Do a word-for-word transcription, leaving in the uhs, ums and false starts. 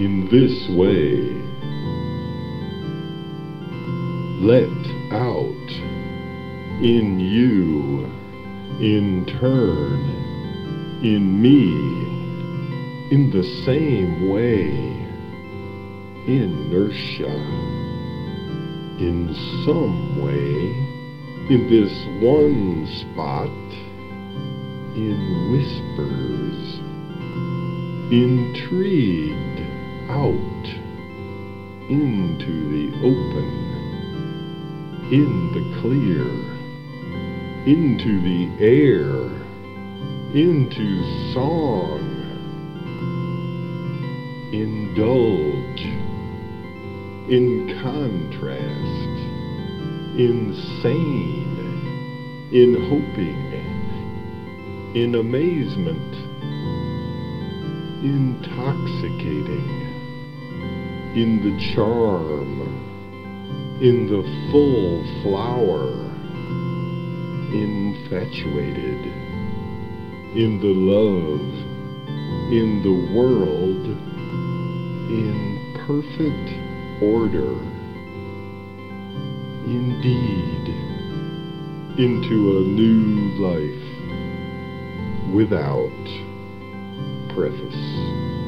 in this way. Let out in you, in turn, in me, in the same way, inertia, in some way, in this one spot, in whispers, intrigued out into the open, in the clear, into the air, into song. Indulge in contrast, insane, in hoping, in amazement, intoxicating, in the charm, in the full flower, infatuated, in the love, in the world, in perfect order, indeed, into a new life without preface.